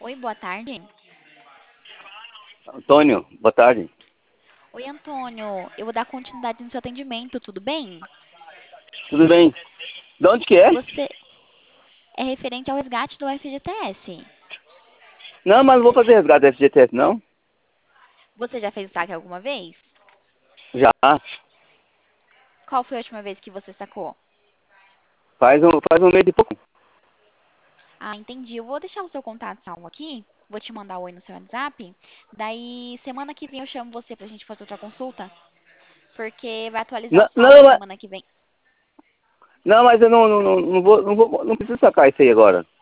Oi, boa tarde. Antônio, boa tarde. Oi, Antônio. Eu vou dar continuidade no seu atendimento, tudo bem? Tudo bem? De onde que é? Você é referente ao resgate do FGTS. Não, mas não vou fazer resgate da FGTS, não. Você já fez o saque alguma vez? Já. Qual foi a última vez que você sacou? Faz um mês e pouco. Ah, entendi. Eu vou deixar o seu contato salvo aqui. Vou te mandar oi no seu WhatsApp. Daí, semana que vem eu chamo você pra gente fazer outra consulta. Porque vai atualizar Não, o saldo não, semana que vem. não, mas eu não preciso sacar isso aí agora.